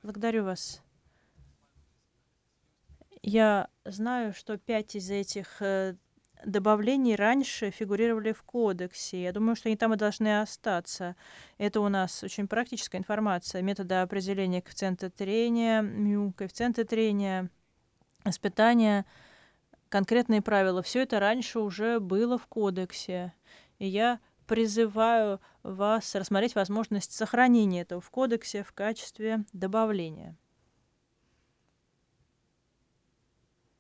Благодарю вас. Я знаю, что 5 из этих, добавлений раньше фигурировали в кодексе. Я думаю, что они там и должны остаться. Это у нас очень практическая информация. Методы определения коэффициента трения, коэффициента трения, испытания, конкретные правила. Все это раньше уже было в кодексе. И я призываю вас рассмотреть возможность сохранения этого в кодексе в качестве добавления.